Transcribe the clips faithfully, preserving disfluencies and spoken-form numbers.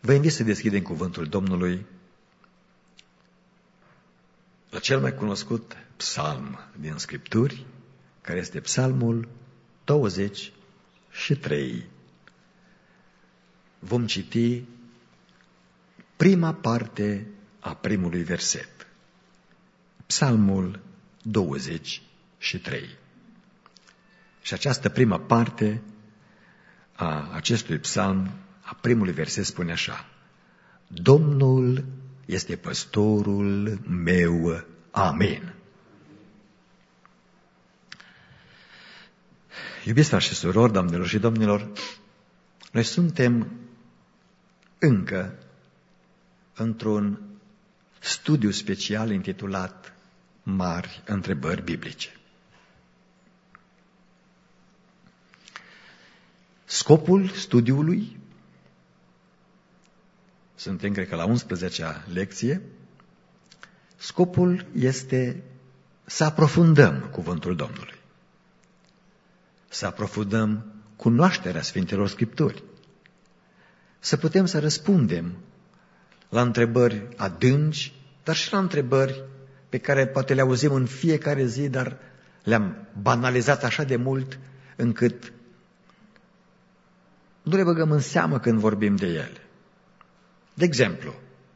Vă invit să deschidem cuvântul Domnului la cel mai cunoscut psalm din Scripturi, care este psalmul douăzeci și trei. Vom citi prima parte a primului verset. Psalmul douăzeci și trei. Și această prima parte a acestui psalm, a primului verset, spune așa: Domnul este păstorul meu. Amin. Iubiți frați și surori, doamnelor și domnilor, noi suntem încă într-un studiu special intitulat Mari întrebări biblice. Scopul studiului, suntem, cred că, la unsprezecea lecție, scopul este să aprofundăm cuvântul Domnului, să aprofundăm cunoașterea Sfintelor Scripturi, să putem să răspundem la întrebări adânci, dar și la întrebări pe care poate le auzim în fiecare zi, dar le-am banalizat așa de mult încât nu le băgăm în seamă când vorbim de ele. De exemplu,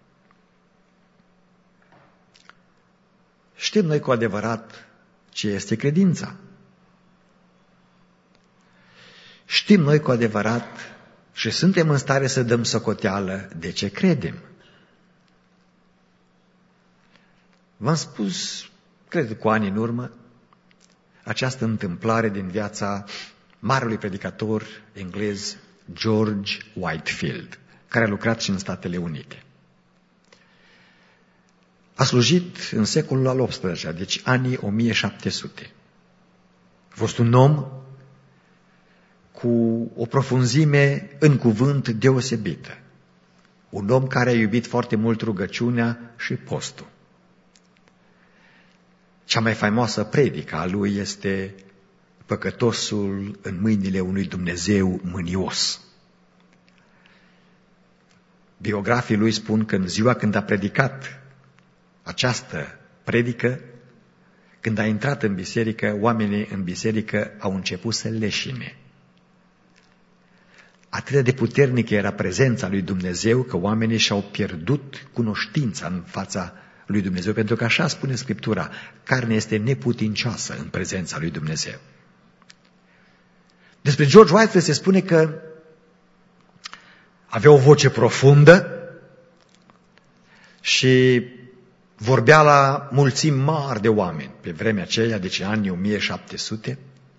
știm noi cu adevărat ce este credința? Știm noi cu adevărat și suntem în stare să dăm socoteală de ce credem? V-am spus, cred cu ani în urmă, această întâmplare din viața marelui predicator englez George Whitefield, care a lucrat și în Statele Unite. A slujit în secolul al optsprezecelea, deci anii o mie șapte sute. A fost un om cu o profunzime în cuvânt deosebită. Un om care a iubit foarte mult rugăciunea și postul. Cea mai faimoasă predică a lui este păcătosul în mâinile unui Dumnezeu mânios. Biografii lui spun că în ziua când a predicat această predică, când a intrat în biserică, oamenii în biserică au început să leșine. Atât de puternică era prezența lui Dumnezeu că oamenii și-au pierdut cunoștința în fața lui Dumnezeu, pentru că așa spune Scriptura, carnea este neputincioasă în prezența lui Dumnezeu. Despre George Whitefield se spune că avea o voce profundă și vorbea la mulțimi mari de oameni pe vremea aceea, deci anii o mie șapte sute.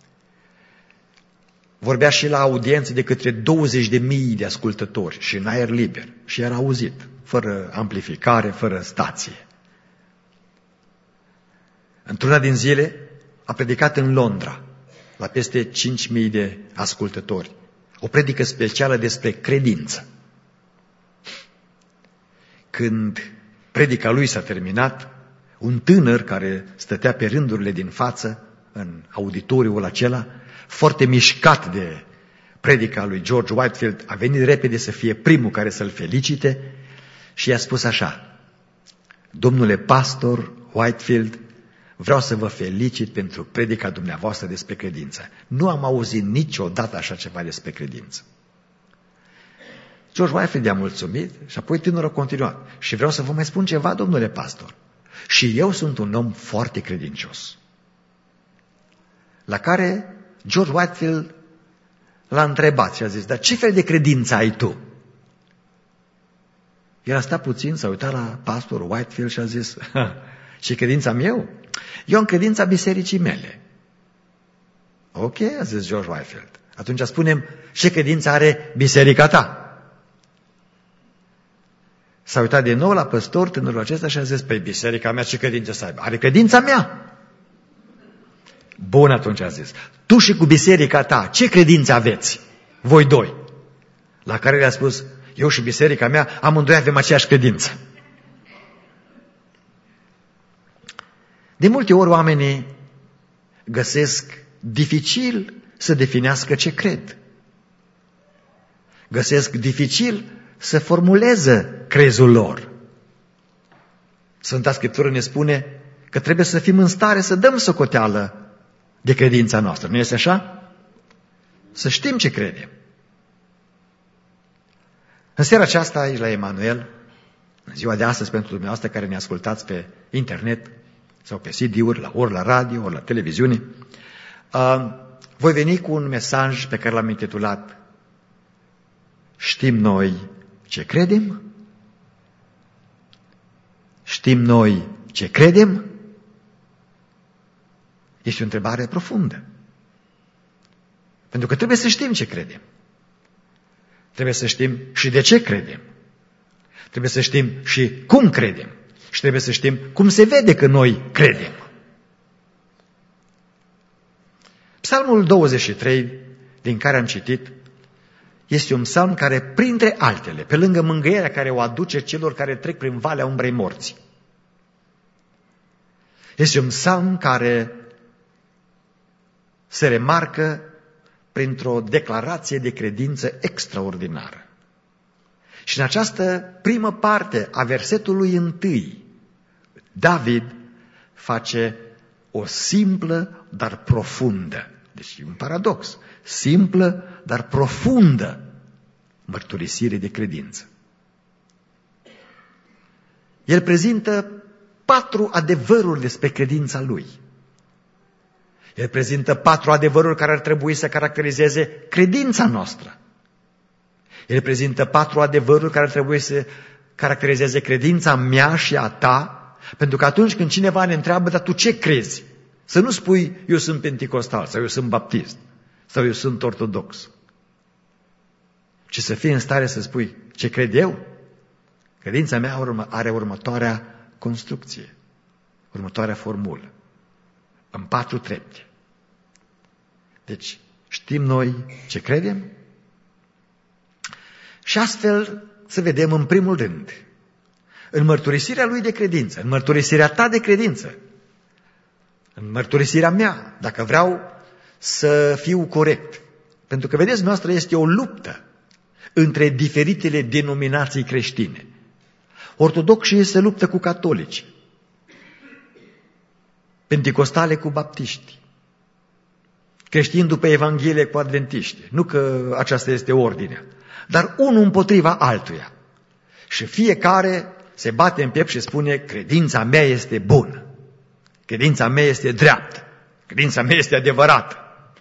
Vorbea și la audiențe de către douăzeci de mii de ascultători și în aer liber și era auzit, fără amplificare, fără stație. Într-una din zile a predicat în Londra la peste cinci mii de ascultători. O predică specială despre credință. Când predica lui s-a terminat, un tânăr care stătea pe rândurile din față, în auditoriul acela, foarte mișcat de predica lui George Whitefield, a venit repede să fie primul care să-l felicite și i-a spus așa: Domnule pastor Whitefield, vreau să vă felicit pentru predica dumneavoastră despre credință. Nu am auzit niciodată așa ceva despre credință. George Whitefield i-a mulțumit și apoi tânărul a continuat. Și vreau să vă mai spun ceva, domnule pastor. Și eu sunt un om foarte credincios. La care George Whitefield l-a întrebat și a zis: dar ce fel de credință ai tu? El a stat puțin, s-a uitat la pastorul Whitefield și a zis: ce credința meu? Eu am credința bisericii mele. Ok, a zis George Whitefield. Atunci spunem, ce credință are biserica ta? S-a uitat din nou la păstor, tânărul acesta, și a zis: păi biserica mea ce credință să aibă? Are credința mea. Bun, atunci a zis: tu și cu biserica ta, ce credință aveți? Voi doi. La care le-a spus: eu și biserica mea, amândoi avem aceeași credință. De multe ori oamenii găsesc dificil să definească ce cred. Găsesc dificil să formuleze crezul lor. Sfânta Scriptură ne spune că trebuie să fim în stare să dăm socoteală de credința noastră. Nu este așa? Să știm ce credem. În seara aceasta, aici la Emanuel, în ziua de astăzi, pentru dumneavoastră care ne ascultați pe internet sau pe C D-uri, la, ori la radio, ori la televiziune, uh, voi veni cu un mesaj pe care l-am intitulat Știm noi ce credem? Știm noi ce credem? Este o întrebare profundă. Pentru că trebuie să știm ce credem. Trebuie să știm și de ce credem. Trebuie să știm și cum credem. Și trebuie să știm cum se vede că noi credem. Psalmul douăzeci și trei, din care am citit, este un psalm care, printre altele, pe lângă mângâierea care o aduce celor care trec prin valea umbrei morții, este un psalm care se remarcă printr-o declarație de credință extraordinară. Și în această primă parte a versetului întâi, David face o simplă, dar profundă, deci un paradox, simplă, dar profundă mărturisire de credință. El prezintă patru adevăruri despre credința lui. El prezintă patru adevăruri care ar trebui să caracterizeze credința noastră. El prezintă patru adevăruri care ar trebui să caracterizeze credința mea și a ta, pentru că atunci când cineva ne întreabă, dar tu ce crezi? Să nu spui, eu sunt penticostal, sau eu sunt baptist, sau eu sunt ortodox. Ci să fii în stare să spui, ce cred eu? Credința mea are următoarea construcție, următoarea formulă, în patru trepte. Deci, știm noi ce credem? Și astfel să vedem în primul rând, în mărturisirea lui de credință, în mărturisirea ta de credință, în mărturisirea mea, dacă vreau să fiu corect. Pentru că, vedeți, noastră este o luptă între diferitele denominații creștine. Ortodoxii se luptă cu catolici, penticostale cu baptiști, creștini după Evanghelie cu adventiști. Nu că aceasta este ordinea, dar unul împotriva altuia. Și fiecare se bate în piept și spune, credința mea este bună, credința mea este dreaptă, credința mea este adevărată.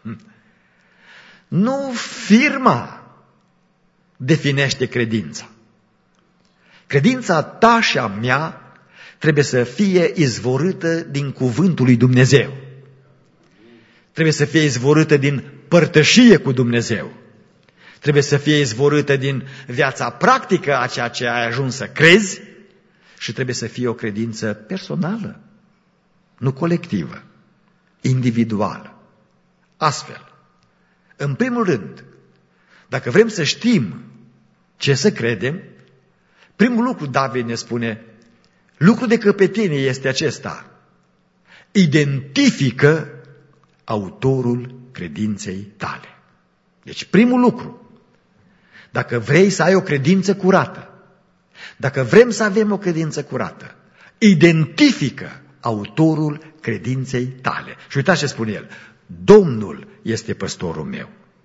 Nu firma definește credința. Credința ta și a mea trebuie să fie izvorâtă din cuvântul lui Dumnezeu. Trebuie să fie izvorâtă din părtășie cu Dumnezeu. Trebuie să fie izvorâtă din viața practică a ceea ce ai ajuns să crezi și trebuie să fie o credință personală, nu colectivă, individuală. Astfel, în primul rând, dacă vrem să știm ce să credem, primul lucru David ne spune, lucru de căpetenie este acesta: identifică autorul credinței tale. Deci primul lucru, dacă vrei să ai o credință curată, dacă vrem să avem o credință curată, identifică autorul credinței tale. Și uitați ce spune el, Domnul este păstorul meu.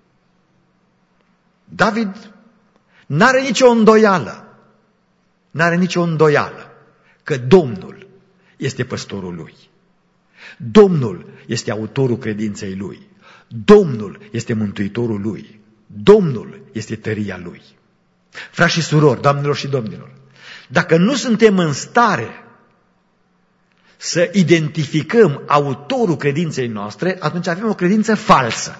David n-are nicio îndoială, n-are nicio îndoială că Domnul este păstorul lui. Domnul este autorul credinței lui. Domnul este mântuitorul lui. Domnul este tăria lui. Frați și surori, doamnelor și domnilor, dacă nu suntem în stare să identificăm autorul credinței noastre, atunci avem o credință falsă.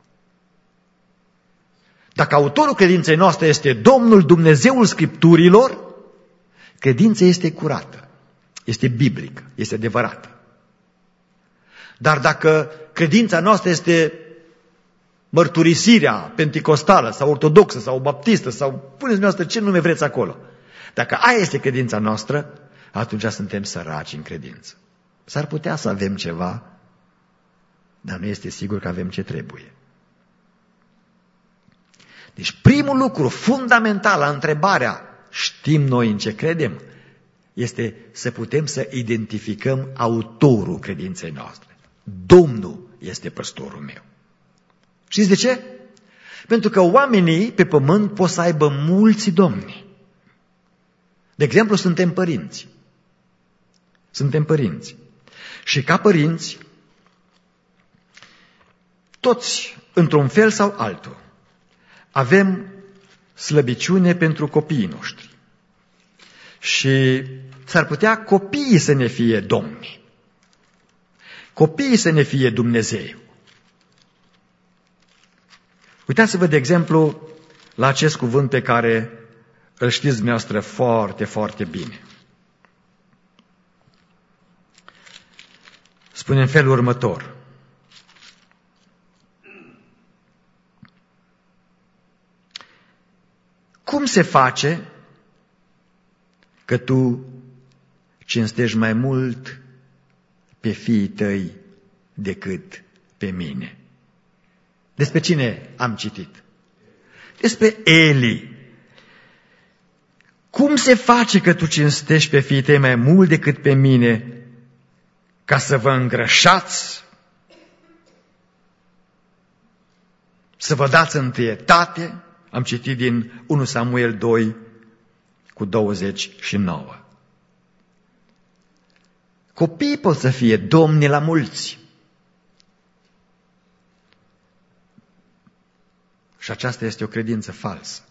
Dacă autorul credinței noastre este Domnul Dumnezeul Scripturilor, credința este curată, este biblică, este adevărată. Dar dacă credința noastră este mărturisirea penticostală sau ortodoxă sau baptistă sau puneți dumneavoastră ce nume vreți acolo, dacă aia este credința noastră, atunci suntem săraci în credință. S-ar putea să avem ceva, dar nu este sigur că avem ce trebuie. Deci primul lucru fundamental la întrebarea știm noi în ce credem este să putem să identificăm autorul credinței noastre. Domnul este păstorul meu. Știți de ce? Pentru că oamenii pe pământ pot să aibă mulți domni. De exemplu, suntem părinți. Suntem părinți. Și ca părinți, toți, într-un fel sau altul, avem slăbiciune pentru copiii noștri. Și s-ar putea copiii să ne fie domni. Copiii să ne fie Dumnezeu. Uitați-vă, de exemplu, la acest cuvânt pe care îl știți dumneavoastră foarte, foarte bine. Spune în felul următor. Cum se face că tu cinstești mai mult pe fiii tăi decât pe mine? Despre cine am citit? Despre Eli. Cum se face că tu cinstești pe fiii tăi mai mult decât pe mine, ca să vă îngrășați, să vă dați întâietate? Am citit din unu Samuel doi cu douăzeci și nouă. Copiii pot să fie domni la mulți. Și aceasta este o credință falsă.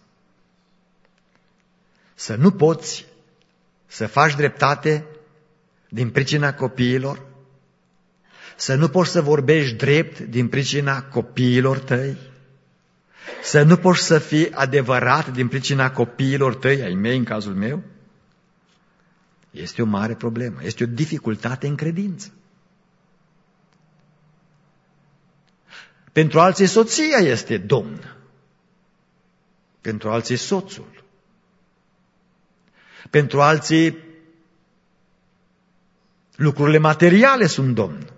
Să nu poți să faci dreptate din pricina copiilor, să nu poți să vorbești drept din pricina copiilor tăi, să nu poți să fii adevărat din pricina copiilor tăi, ai mei în cazul meu, este o mare problemă, este o dificultate în credință. Pentru alții soția este domn, pentru alții soțul, pentru alții lucrurile materiale sunt domn,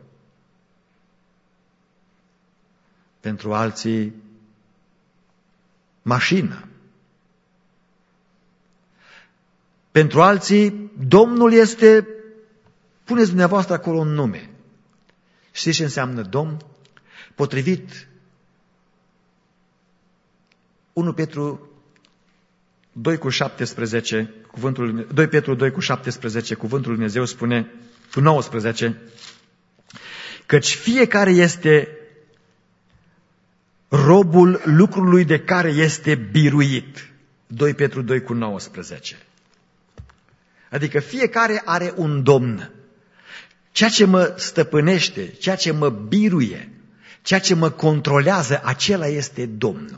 pentru alții mașina. Pentru alții, Domnul este, puneți dumneavoastră acolo un nume. Știți ce înseamnă Domn? Potrivit unu Petru doi cu șaptesprezece, cuvântul, doi Petru doi cu șaptesprezece, cuvântul lui Dumnezeu spune, cu nouăsprezece, căci fiecare este robul lucrului de care este biruit. doi Petru doi cu nouăsprezece. Adică fiecare are un domn. Ceea ce mă stăpânește, ceea ce mă biruie, ceea ce mă controlează, acela este Domnul.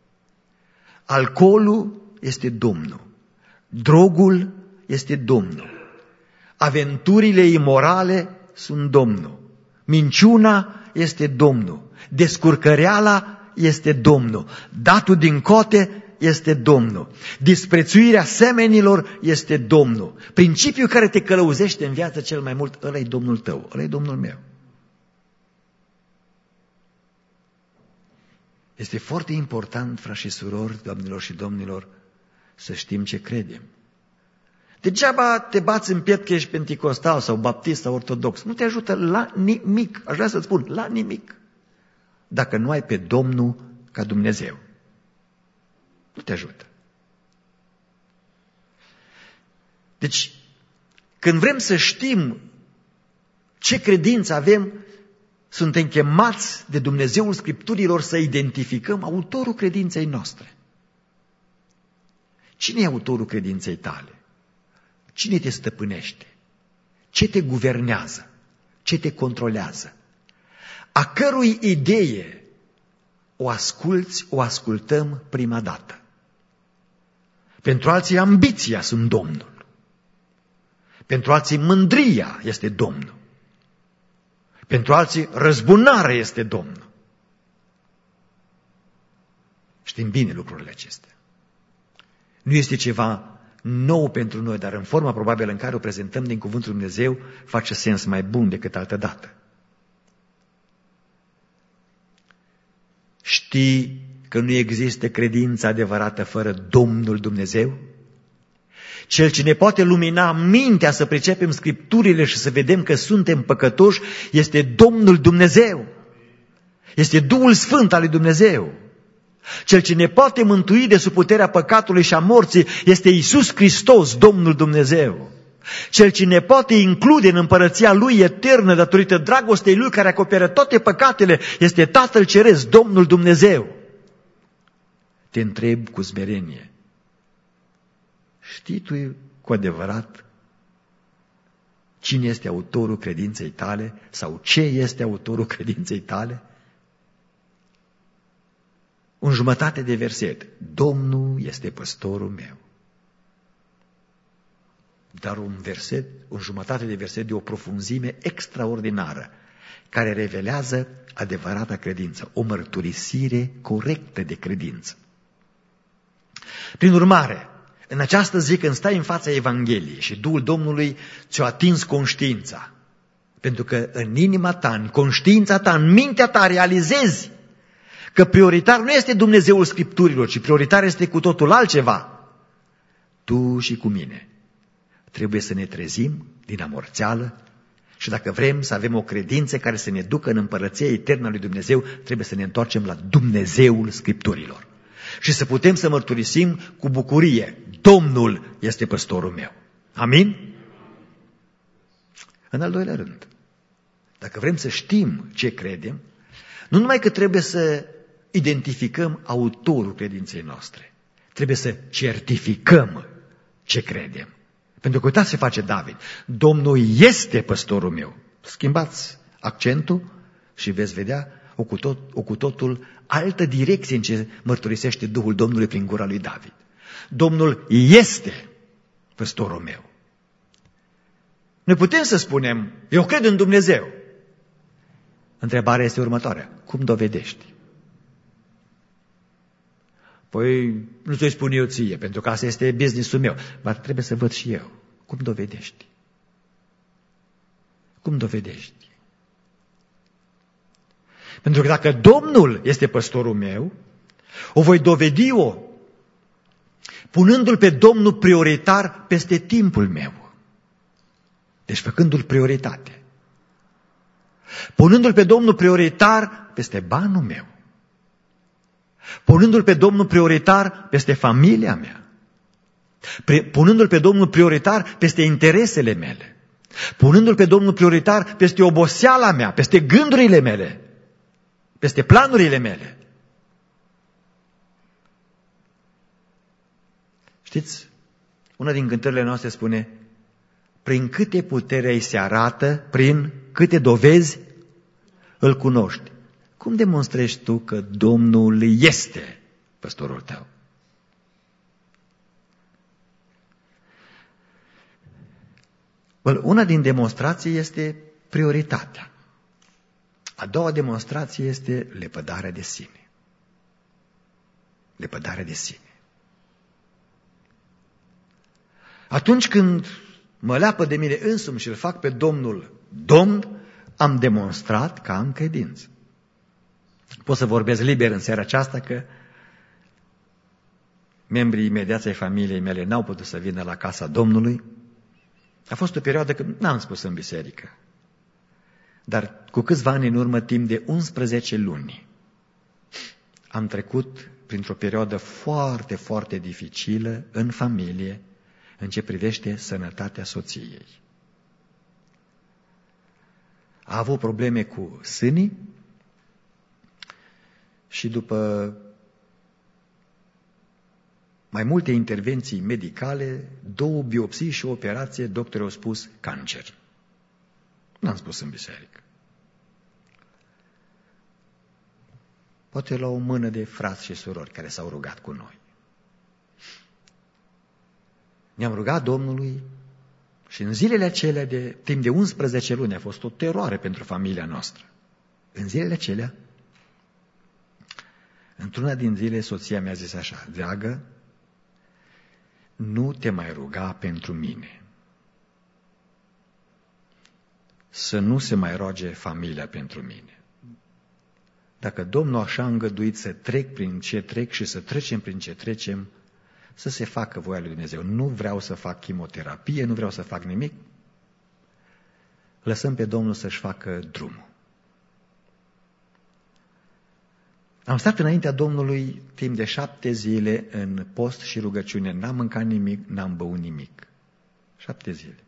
Alcoolul este Domnul. Drogul este Domnul. Aventurile imorale sunt Domnul. Minciuna este Domnul. Descurcăreala este Domnul. Datul din cote este Domnul. Disprețuirea semenilor este Domnul. Principiul care te călăuzește în viață cel mai mult, ăla e Domnul tău, ăla e Domnul meu. Este foarte important, frați și surori, doamnelor și domnilor, să știm ce credem. Degeaba te bați în piept că ești penticostal sau baptist sau ortodox. Nu te ajută la nimic. Aș vrea să-ți spun, la nimic. Dacă nu ai pe Domnul ca Dumnezeu. Nu te ajută. Deci, când vrem să știm ce credință avem, suntem chemați de Dumnezeul Scripturilor să identificăm autorul credinței noastre. Cine e autorul credinței tale? Cine te stăpânește? Ce te guvernează? Ce te controlează? A cărui idee o asculți, o ascultăm prima dată? Pentru alții ambiția sunt Domnul. Pentru alții mândria este Domnul. Pentru alții răzbunarea este Domnul. Știm bine lucrurile acestea. Nu este ceva nou pentru noi, dar în forma probabilă în care o prezentăm din Cuvântul Lui Dumnezeu, face sens mai bun decât altă dată. Știi că nu există credință adevărată fără Domnul Dumnezeu? Cel ce ne poate lumina mintea să pricepem Scripturile și să vedem că suntem păcătoși este Domnul Dumnezeu. Este Duhul Sfânt al lui Dumnezeu. Cel ce ne poate mântui de sub puterea păcatului și a morții este Iisus Hristos, Domnul Dumnezeu. Cel ce ne poate include în împărăția Lui eternă datorită dragostei Lui care acoperă toate păcatele este Tatăl Ceresc, Domnul Dumnezeu. Te întreb cu smerenie. Știi tu cu adevărat cine este autorul credinței tale sau ce este autorul credinței tale? Un jumătate de verset. Domnul este păstorul meu. Dar un verset, un jumătate de verset de o profunzime extraordinară, care revelează adevărata credință, o mărturisire corectă de credință. Prin urmare, în această zi când stai în fața Evangheliei și Duhul Domnului ți-a atins conștiința, pentru că în inima ta, în conștiința ta, în mintea ta realizezi că prioritar nu este Dumnezeul Scripturilor, ci prioritar este cu totul altceva. Tu și cu mine trebuie să ne trezim din amorțeală și dacă vrem să avem o credință care să ne ducă în împărăția eternă a lui Dumnezeu, trebuie să ne întoarcem la Dumnezeul Scripturilor. Și să putem să mărturisim cu bucurie, Domnul este păstorul meu. Amin? În al doilea rând, dacă vrem să știm ce credem, nu numai că trebuie să identificăm autorul credinței noastre, trebuie să certificăm ce credem. Pentru că uitați ce face David. Domnul este păstorul meu. Schimbați accentul și veți vedea o cu, tot, o cu totul altă direcție în ce mărturisește Duhul Domnului prin gura lui David. Domnul este păstorul meu. Noi putem să spunem, eu cred în Dumnezeu. Întrebarea este următoarea. Cum dovedești? Păi nu ți-o spun eu ție, pentru că asta este business-ul meu. Dar trebuie să văd și eu. Cum dovedești? Cum dovedești? Pentru că dacă Domnul este păstorul meu, o voi dovedi-o punându-L pe Domnul prioritar peste timpul meu. Deci făcându-L prioritate. Punându-L pe Domnul prioritar peste banul meu. Punându-L pe Domnul prioritar peste familia mea. Punându-L pe Domnul prioritar peste interesele mele. Punându-L pe Domnul prioritar peste oboseala mea, peste gândurile mele, peste planurile mele. Știți, una din cântările noastre spune, prin câte putere îi se arată, prin câte dovezi îl cunoști. Cum demonstrezi tu că Domnul este păstorul tău? Well, una din demonstrații este prioritatea. A doua demonstrație este lepădarea de sine. Lepădarea de sine. Atunci când mă leapă de mine însumi și îl fac pe Domnul Domn, am demonstrat că am credință. Pot să vorbesc liber în seara aceasta că membrii imediați ai familiei mele n-au putut să vină la casa Domnului. A fost o perioadă când n-am spus în biserică. Dar cu câțiva ani în urmă, timp de unsprezece luni, am trecut printr-o perioadă foarte, foarte dificilă în familie, în ce privește sănătatea soției. A avut probleme cu sânii și după mai multe intervenții medicale, două biopsii și o operație, doctorii au spus cancer. N-am spus în biserică. Poate la o mână de frați și surori care s-au rugat cu noi. Ne-am rugat Domnului și în zilele acelea, de timp de unsprezece luni, a fost o teroare pentru familia noastră. În zilele acelea, într-una din zile, soția mi-a zis așa, dragă, nu te mai ruga pentru mine. Să nu se mai roage familia pentru mine. dacă Domnul așa a îngăduit să trec prin ce trec și să trecem prin ce trecem, să se facă voia lui Dumnezeu. Nu vreau să fac chimioterapie, nu vreau să fac nimic. Lăsăm pe Domnul să-și facă drumul. Am stat înaintea Domnului timp de șapte zile în post și rugăciune. N-am mâncat nimic, n-am băut nimic. Șapte zile.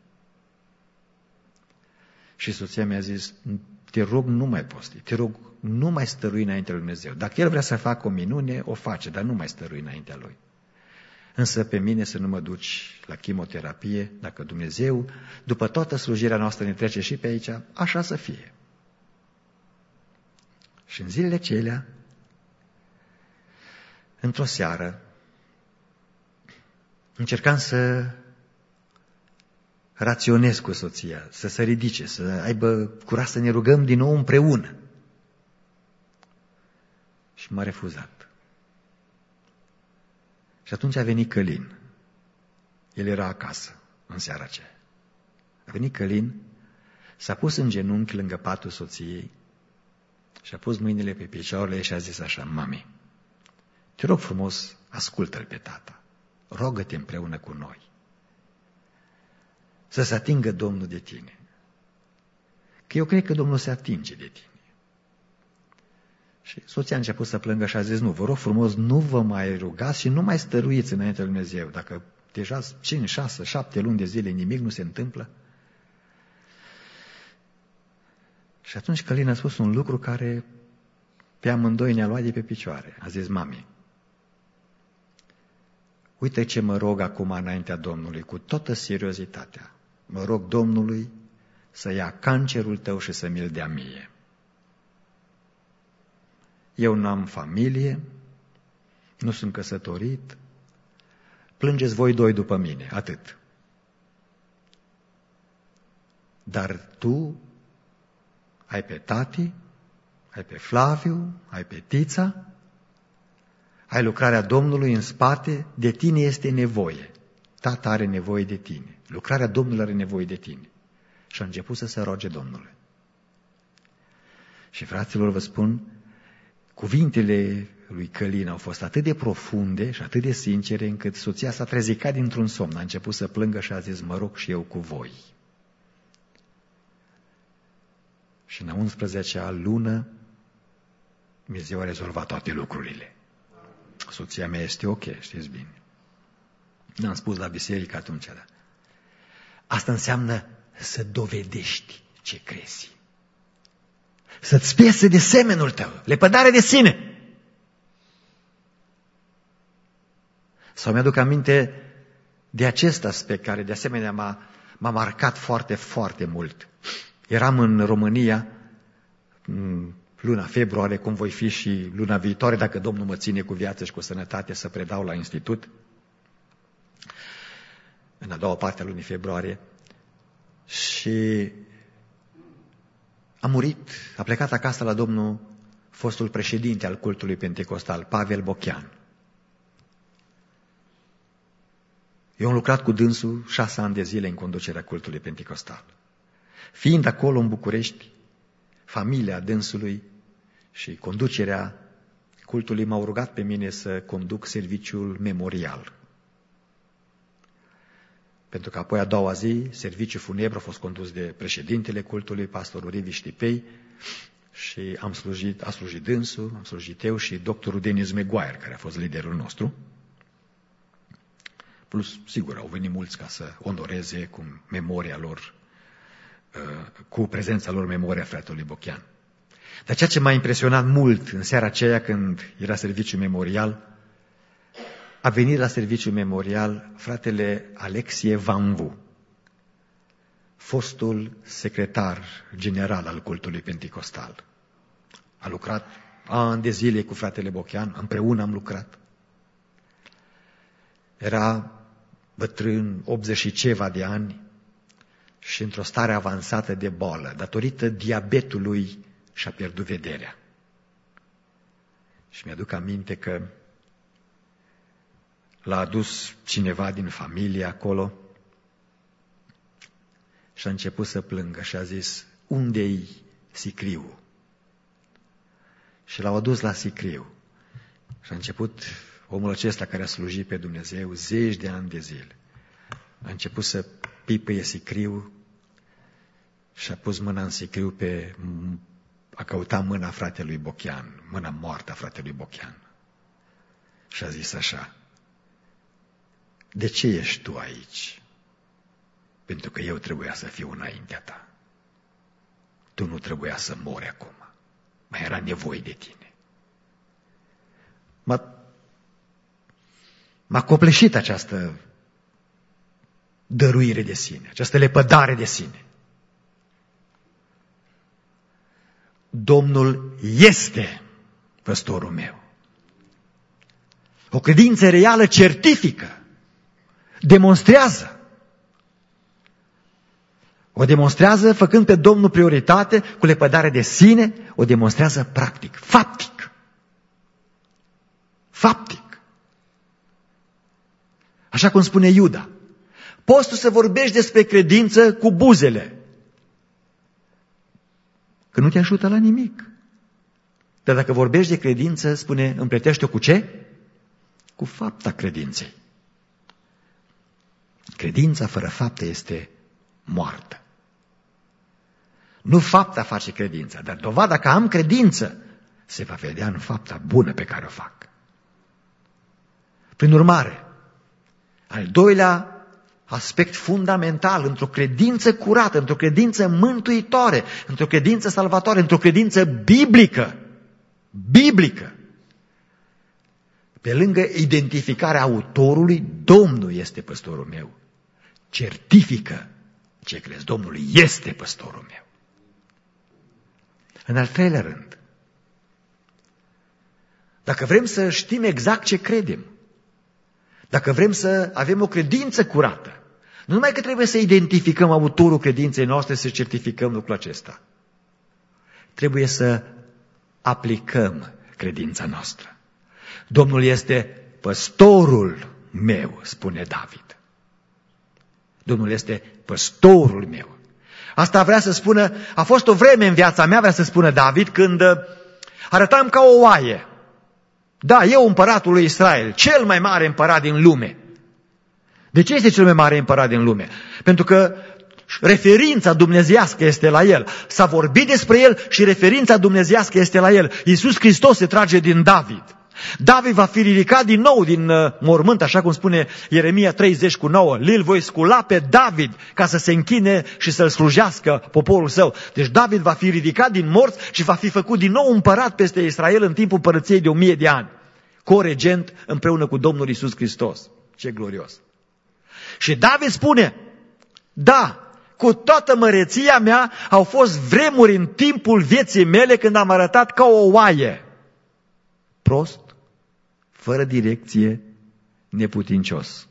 Și soția mi-a zis, te rog, nu mai posti, te rog, nu mai stărui înaintea lui Dumnezeu. Dacă El vrea să facă o minune, o face, dar nu mai stărui înaintea Lui. Însă pe mine să nu mă duci la chimioterapie, dacă Dumnezeu, după toată slujirea noastră, ne trece și pe aici, așa să fie. Și în zilele acelea, într-o seară, încercam să raționez cu soția, să se ridice, să aibă curaj să ne rugăm din nou împreună. Și m-a refuzat. Și atunci a venit Călin. El era acasă, în seara aceea. A venit Călin, s-a pus în genunchi lângă patul soției și a pus mâinile pe picioarele și a zis așa, mami, te rog frumos, ascultă-l pe tata, rogă-te împreună cu noi, să se atingă Domnul de tine. Că eu cred că Domnul se atinge de tine. Și soția a început să plângă și a zis, nu, vă rog frumos, nu vă mai rugați și nu mai stăruiți înaintea lui Dumnezeu. Dacă deja cinci, șase, șapte luni de zile nimic nu se întâmplă. Și atunci Călin a spus un lucru care pe amândoi ne-a luat de pe picioare. A zis, mami, uite ce mă rog acum înaintea Domnului, cu toată seriozitatea. Mă rog Domnului să ia cancerul tău și să mi-l dea mie. Eu n-am familie, nu sunt căsătorit, plângeți voi doi după mine, atât. Dar tu ai pe tati, ai pe Flaviu, ai pe Tița, ai lucrarea Domnului în spate, de tine este nevoie. Tata are nevoie de tine, lucrarea Domnului are nevoie de tine. Și a început să se roage Domnului. Și fraților, vă spun, cuvintele lui Călin au fost atât de profunde și atât de sincere, încât soția s-a trezit ca dintr-un somn, a început să plângă și a zis, mă rog și eu cu voi. Și în a unsprezecea lună, Dumnezeu a rezolvat toate lucrurile. Soția mea este ok, știți bine. N-am spus la biserică atunci, dar asta înseamnă să dovedești ce crezi. Să-ți piese de semenul tău, lepădare de sine. Sau mi-aduc aminte de acest aspect care de asemenea m-a, m-a marcat foarte, foarte mult. Eram în România în luna februarie, cum voi fi și luna viitoare, dacă Domnul mă ține cu viață și cu sănătate, să predau la institut, în a doua parte a lunii februarie. Și a murit, a plecat acasă la Domnul fostul președinte al cultului pentecostal, Pavel Bochean. Eu am lucrat cu dânsul șase ani de zile în conducerea cultului pentecostal. Fiind acolo în București, familia dânsului și conducerea cultului m-au rugat pe mine să conduc serviciul memorial. Pentru că apoi a doua zi, serviciul funebru a fost condus de președintele cultului, pastorul Rivi Știpei, și am slujit, a slujit dânsul, am slujit eu și doctorul Denis Maguire, care a fost liderul nostru. Plus, sigur, au venit mulți ca să onoreze cu memoria lor, cu prezența lor memoria fratelui Bochean. Dar ceea ce m-a impresionat mult în seara aceea când era serviciul memorial, a venit la serviciul memorial fratele Alexie Vanvu, fostul secretar general al cultului pentecostal. A lucrat ani de zile cu fratele Bochean, împreună am lucrat. Era bătrân, optzeci și ceva de ani și într-o stare avansată de boală. Datorită diabetului și-a pierdut vederea. Și mi-aduc aminte că l-a adus cineva din familie acolo și a început să plângă și a zis, unde-i sicriul? și l-au adus la sicriu. Și a început omul acesta care a slujit pe Dumnezeu zeci de ani de zile. A început să pipăie sicriu și a pus mâna în sicriu pe... a căutat mâna fratelui Bochean, mâna moartă a fratelui Bochean. Și a zis așa: de ce ești tu aici? Pentru că eu trebuia să fiu înaintea ta. Tu nu trebuia să mori acum. Mai era nevoie de tine. M-a, m-a copleșit această dăruire de sine, această lepădare de sine. Domnul este păstorul meu. O credință reală certifică, demonstrează. O demonstrează făcând pe Domnul prioritate, cu lepădare de sine, o demonstrează practic, faptic. Faptic. Așa cum spune Iuda, poți tu să vorbești despre credință cu buzele, că nu te ajută la nimic. Dar dacă vorbești de credință, spune, împletește-o cu ce? Cu fapta credinței. Credința fără faptă este moartă. Nu fapta face credința, dar dovada că am credință se va vedea în fapta bună pe care o fac. Prin urmare, al doilea aspect fundamental într-o credință curată, într-o credință mântuitoare, într-o credință salvatoare, într-o credință biblică, biblică, pe lângă identificarea autorului, Domnul este păstorul meu, certifică ce crezi, Domnul este păstorul meu. În al treilea rând, dacă vrem să știm exact ce credem, dacă vrem să avem o credință curată, nu numai că trebuie să identificăm autorul credinței noastre, să certificăm lucrul acesta, trebuie să aplicăm credința noastră. Domnul este păstorul meu, spune David. Domnul este păstorul meu. Asta vrea să spună, a fost o vreme în viața mea, vrea să spună David, când arătam ca o oaie. Da, eu împăratul lui Israel, cel mai mare împărat din lume. De ce este cel mai mare împărat din lume? Pentru că referința dumnezeiască este la el. S-a vorbit despre el și referința dumnezeiască este la el. Iisus Hristos se trage din David. David va fi ridicat din nou din uh, mormânt, așa cum spune Ieremia treizeci cu nouă. Îl voi scula pe David ca să se închine și să-l slujească poporul său. Deci David va fi ridicat din morți și va fi făcut din nou împărat peste Israel în timpul părăției de o mie de ani. Co-regent împreună cu Domnul Iisus Hristos. Ce glorios! Și David spune, da, cu toată măreția mea au fost vremuri în timpul vieții mele când am arătat ca o oaie. Prost, fără direcție, neputincios.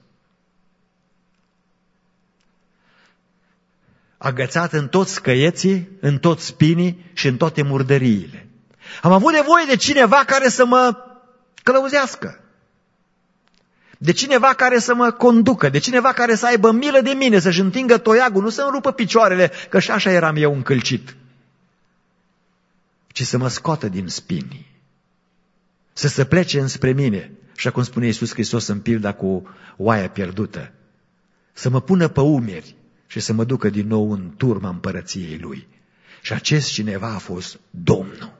Agățat în toți căieții, în toți spinii și în toate murdăriile. Am avut nevoie de cineva care să mă călăuzească. De cineva care să mă conducă, de cineva care să aibă milă de mine, să-și întingă toiagul, nu să-mi rupă picioarele, că și așa eram eu încălcit, ci să mă scoată din spini, să se plece înspre mine, așa cum spune Iisus Hristos în pilda cu oaia pierdută, să mă pună pe umeri și să mă ducă din nou în turma împărăției Lui. Și acest cineva a fost Domnul.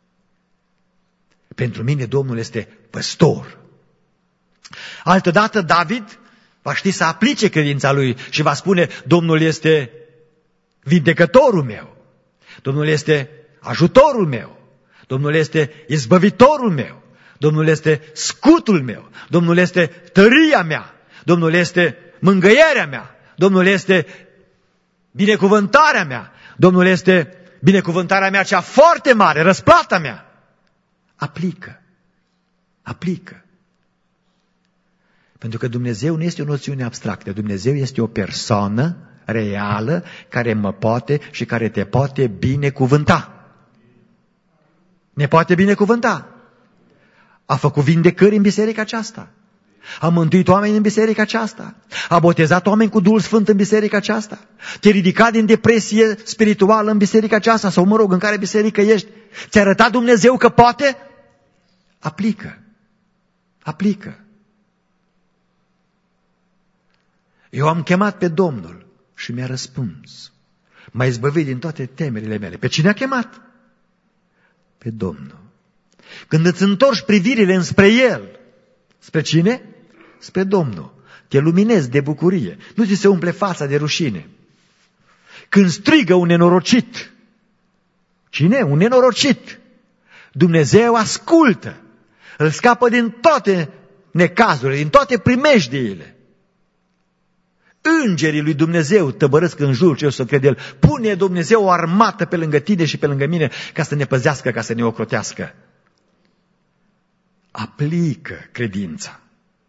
Pentru mine Domnul este păstor. Altădată David va ști să aplice credința lui și va spune, Domnul este vindecătorul meu, Domnul este ajutorul meu, Domnul este izbăvitorul meu, Domnul este scutul meu, Domnul este tăria mea, Domnul este mângâierea mea, Domnul este binecuvântarea mea, Domnul este binecuvântarea mea cea foarte mare, răsplata mea. Aplică, aplică. Pentru că Dumnezeu nu este o noțiune abstractă, Dumnezeu este o persoană reală care mă poate și care te poate binecuvânta. Ne poate binecuvânta. A făcut vindecări în biserica aceasta. A mântuit oameni în biserica aceasta. A botezat oameni cu Duhul Sfânt în biserica aceasta. Te-ai ridicat din depresie spirituală în biserica aceasta, sau mă rog, în care biserică ești. Ți-a arătat Dumnezeu că poate? Aplică. Aplică. Eu am chemat pe Domnul și mi-a răspuns. M-a izbăvit din toate temerile mele. Pe cine a chemat? Pe Domnul. Când îți întorci privirile înspre El, spre cine? Spre Domnul. Te luminezi de bucurie. Nu ți se umple fața de rușine. Când strigă un nenorocit, cine? Un nenorocit. Dumnezeu ascultă. Îl scapă din toate necazurile, din toate primejdiile. Îngerii lui Dumnezeu tăbărăsc în jur, ce o să crede El. Pune Dumnezeu o armată pe lângă tine și pe lângă mine ca să ne păzească, ca să ne ocrotească. Aplică credința.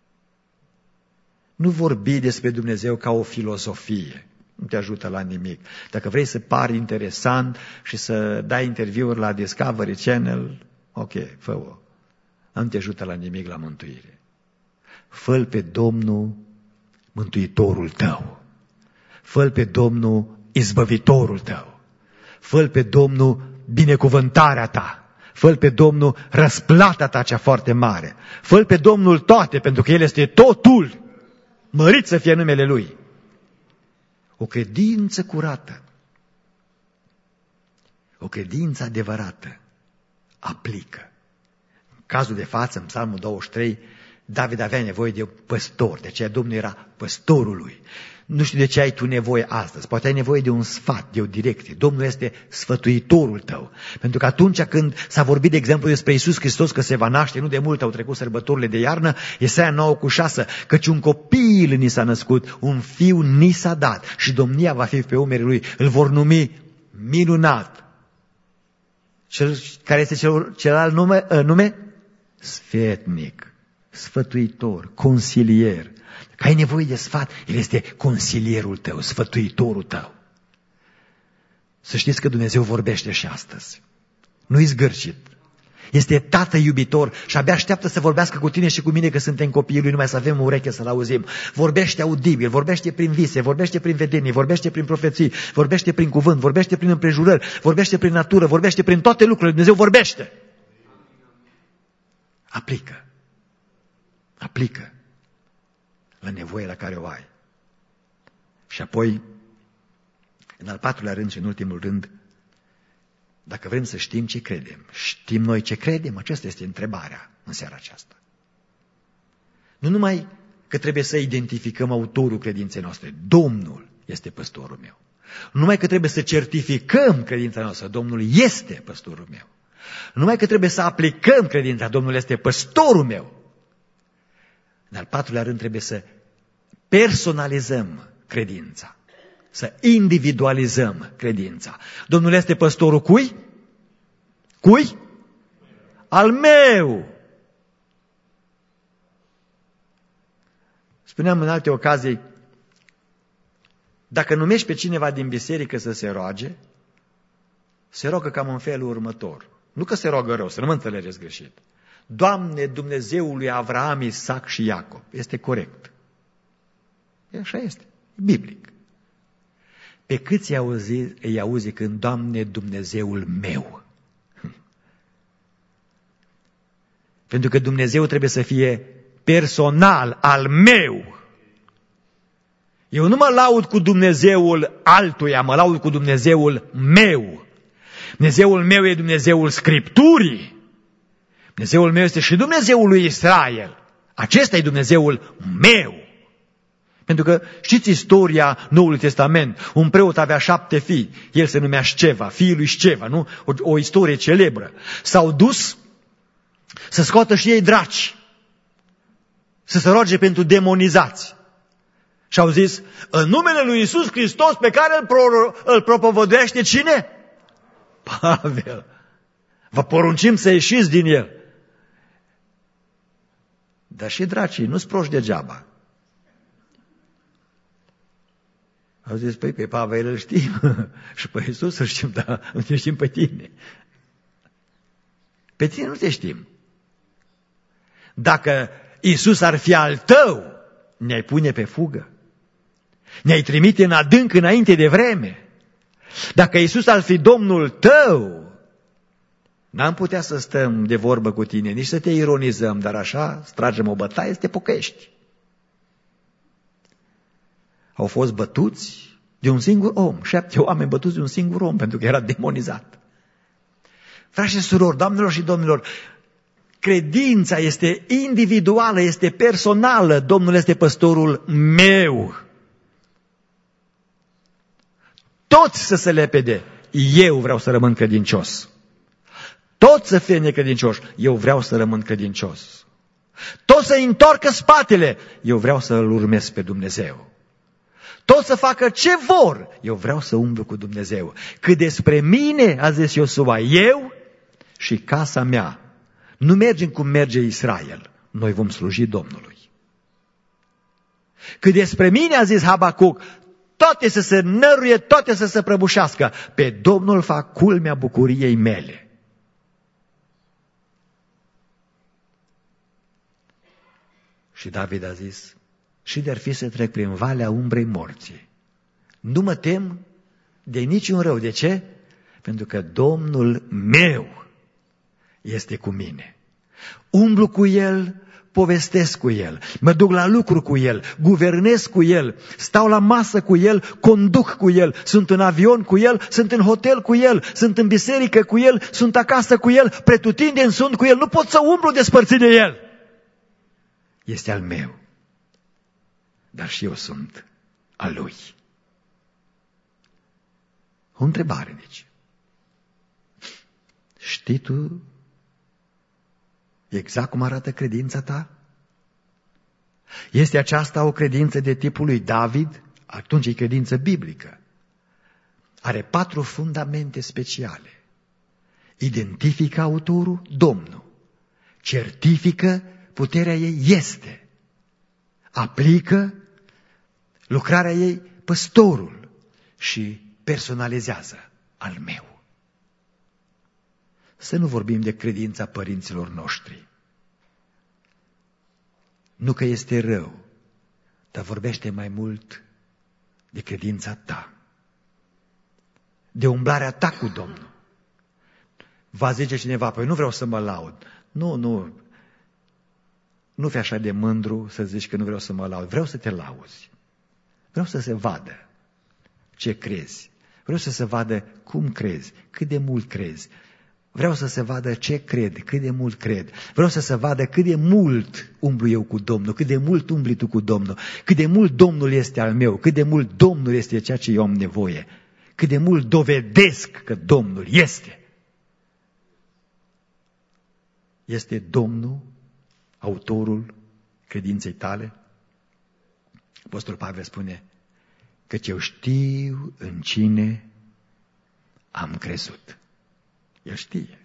Nu vorbi despre Dumnezeu ca o filozofie. Nu te ajută la nimic. Dacă vrei să pari interesant și să dai interviuri la Discovery Channel, ok, fă-o. Nu te ajută la nimic la mântuire. Fă-L pe Domnul Mântuitorul tău. Fă-L pe Domnul Izbăvitorul tău. Fă-L pe Domnul binecuvântarea ta. Fă-L pe Domnul răsplata ta cea foarte mare. Fă-L pe Domnul toate, pentru că El este totul. Mărit să fie numele Lui. O credință curată. O credință adevărată. Aplică. În cazul de față, în Psalmul douăzeci și trei, David avea nevoie de un păstor, de aceea Domnul era păstorul lui. Nu știu de ce ai tu nevoie astăzi, poate ai nevoie de un sfat, de o direcție. Domnul este sfătuitorul tău. Pentru că atunci când s-a vorbit, de exemplu, despre Iisus Hristos că se va naște, nu de mult au trecut sărbătorile de iarnă, Isaia nouă cu șase, căci un copil ni s-a născut, un fiu ni s-a dat și domnia va fi pe umerii lui, îl vor numi minunat. Cel care este cel, celălalt nume, nume? Sfetnic. Sfătuitor, consilier. Că ai nevoie de sfat, El este consilierul tău, sfătuitorul tău. Să știți că Dumnezeu vorbește și astăzi. Nu-i zgârcit. Este tată iubitor și abia așteaptă să vorbească cu tine și cu mine, că suntem copiii Lui, numai să avem o ureche să-L auzim. Vorbește audibil, vorbește prin vise, vorbește prin vedenii, vorbește prin profeții, vorbește prin cuvânt, vorbește prin împrejurări, vorbește prin natură, vorbește prin toate lucrurile. Dumnezeu vorbește. Aplică. Aplică la nevoie la care o ai. Și apoi, în al patrulea rând și în ultimul rând, dacă vrem să știm ce credem, știm noi ce credem? Aceasta este întrebarea în seara aceasta. Nu numai că trebuie să identificăm autorul credinței noastre, Domnul este păstorul meu. Nu numai că trebuie să certificăm credința noastră, Domnul este păstorul meu. Nu numai că trebuie să aplicăm credința, Domnul este păstorul meu. În al patrulea rând trebuie să personalizăm credința, să individualizăm credința. Domnul este păstorul cui? Cui? Al meu! Spuneam în alte ocazii, dacă numești pe cineva din biserică să se roage, se roagă cam în felul următor. Nu că se roagă rău, să nu mă înțelegeți greșit. Doamne, Dumnezeul lui Avraam, Isaac și Iacob. Este corect. E așa este. E biblic. Pe câți îi auzi, îi auzi când Doamne, Dumnezeul meu? Pentru că Dumnezeu trebuie să fie personal, al meu. Eu nu mă laud cu Dumnezeul altuia, mă laud cu Dumnezeul meu. Dumnezeul meu e Dumnezeul Scripturii. Dumnezeul meu este și Dumnezeul lui Israel. Acesta e Dumnezeul meu. Pentru că știți istoria Noului Testament. Un preot avea șapte fii. El se numea Sceva, fiul lui Sceva, nu? O, o istorie celebră. S-au dus să scoată și ei draci. Să se roage pentru demonizați. Și au zis, în numele lui Iisus Hristos pe care îl, pro, îl propovăduiește cine? Pavel. Vă poruncim să ieșiți din el. Dar și dracii nu-s proști degeaba. Au zis, păi, pe Pavel îl știm și pe Iisus îl știm, dar nu te știm pe tine. Pe tine nu te știm. Dacă Iisus ar fi al tău, ne-ai pune pe fugă. Ne-ai trimite în adânc înainte de vreme. Dacă Iisus ar fi Domnul tău, n-am putea să stăm de vorbă cu tine, nici să te ironizăm, dar așa, stragem o bătaie, să te pocăiești. Au fost bătuți de un singur om, șapte oameni bătuți de un singur om, pentru că era demonizat. Frați și surori, doamnelor și domnilor, credința este individuală, este personală. Domnul este păstorul meu. Toți să se lepede, eu vreau să rămân credincios. Toți să fie necredincioși, eu vreau să rămân credincios. Toți să întoarcă spatele, eu vreau să-L urmez pe Dumnezeu. Toți să facă ce vor, eu vreau să umblu cu Dumnezeu. Cât despre mine, a zis Iosua, eu și casa mea, nu mergem cum merge Israel, noi vom sluji Domnului. Cât despre mine, a zis Habacuc, toate să se năruie, toate să se prăbușească, pe Domnul fac culmea bucuriei mele. Și David a zis, și de-ar fi să trec prin valea umbrei morții, nu mă tem de niciun rău. De ce? Pentru că Domnul meu este cu mine. Umblu cu El, povestesc cu El, mă duc la lucru cu El, guvernez cu El, stau la masă cu El, conduc cu El, sunt în avion cu El, sunt în hotel cu El, sunt în biserică cu El, sunt acasă cu El, pretutindeni sunt cu El, nu pot să umblu despărțit de El. Este al meu, dar și eu sunt al Lui. O întrebare, deci. Știi tu exact cum arată credința ta? Este aceasta o credință de tipul lui David? Atunci e credință biblică. Are patru fundamente speciale. Identifică autorul, Domnul. Certifică, puterea ei este. Aplică, lucrarea ei, păstorul. Și personalizează, al meu. Să nu vorbim de credința părinților noștri. Nu că este rău, dar vorbește mai mult de credința ta. De umblarea ta cu Domnul. Va zice cineva, păi nu vreau să mă laud. Nu, nu. Nu fi așa de mândru să zici că nu vreau să mă laud. Vreau să te lauzi. Vreau să se vadă ce crezi. Vreau să se vadă cum crezi, cât de mult crezi. Vreau să se vadă ce cred, cât de mult cred. Vreau să se vadă cât de mult umblu eu cu Domnul, cât de mult umbli tu cu Domnul, cât de mult Domnul este al meu, cât de mult Domnul este ceea ce eu am nevoie, cât de mult dovedesc că Domnul este. Este Domnul autorul credinței tale? Apostolul Pavel spune, căci eu știu în cine am crezut. El știe.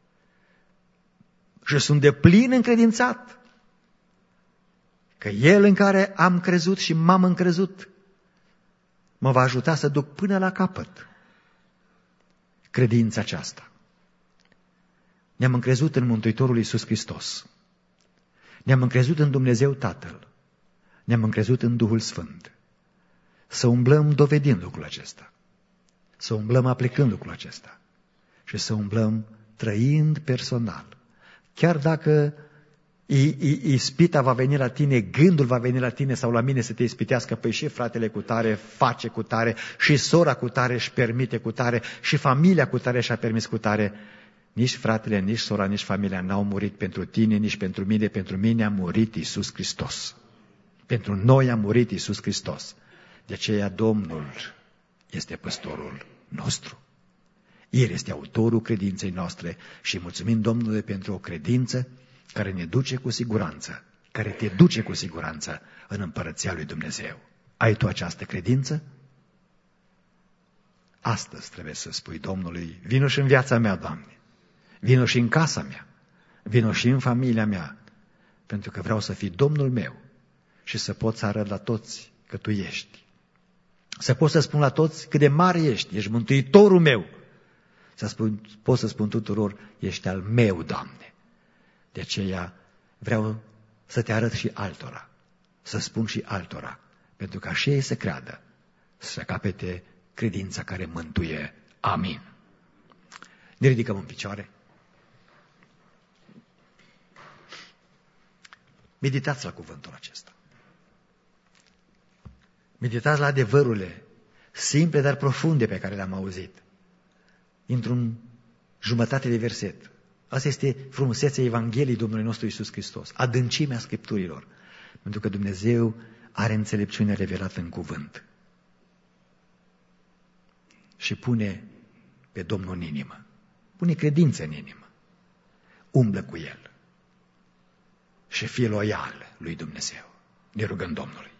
Și sunt de plin încredințat că El în care am crezut și m-am încrezut mă va ajuta să duc până la capăt credința aceasta. Ne-am încrezut în Mântuitorul Iisus Hristos. Ne-am încrezut în Dumnezeu Tatăl. Ne-am încrezut în Duhul Sfânt. Să umblăm dovedind lucrul acesta. Să umblăm aplicând lucrul acesta. Și să umblăm trăind personal. Chiar dacă ispita va veni la tine, gândul va veni la tine sau la mine să te ispitească, păi și fratele cu tare face cu tare, și sora cu tare își permite cu tare, și familia cu tare și-a permis cu tare. Nici fratele, nici sora, nici familia n-au murit pentru tine, nici pentru mine. Pentru mine a murit Iisus Hristos. Pentru noi a murit Iisus Hristos. De aceea Domnul este păstorul nostru. El este autorul credinței noastre și mulțumim Domnului pentru o credință care ne duce cu siguranță, care te duce cu siguranță în împărăția lui Dumnezeu. Ai tu această credință? Astăzi trebuie să spui Domnului, vino și în viața mea, Doamne, vino și în casa mea, vino și în familia mea, pentru că vreau să fii Domnul meu și să pot să arăt la toți că Tu ești. Să pot să spun la toți cât de mare ești, ești Mântuitorul meu. Să spun, pot să spun tuturor, ești al meu, Doamne. De aceea vreau să te arăt și altora, să spun și altora, pentru ca și ei să creadă, să capete credința care mântuie. Amin. Ne ridicăm în picioare. Meditați la cuvântul acesta. Meditați la adevărurile simple, dar profunde pe care le-am auzit. Într-un jumătate de verset. Asta este frumusețea Evangheliei Domnului nostru Iisus Hristos. Adâncimea Scripturilor. Pentru că Dumnezeu are înțelepciune revelată în cuvânt. Și pune pe Domnul în inimă. Pune credință în inimă. Umblă cu El. Și fie loial lui Dumnezeu. Ne rugăm Domnului.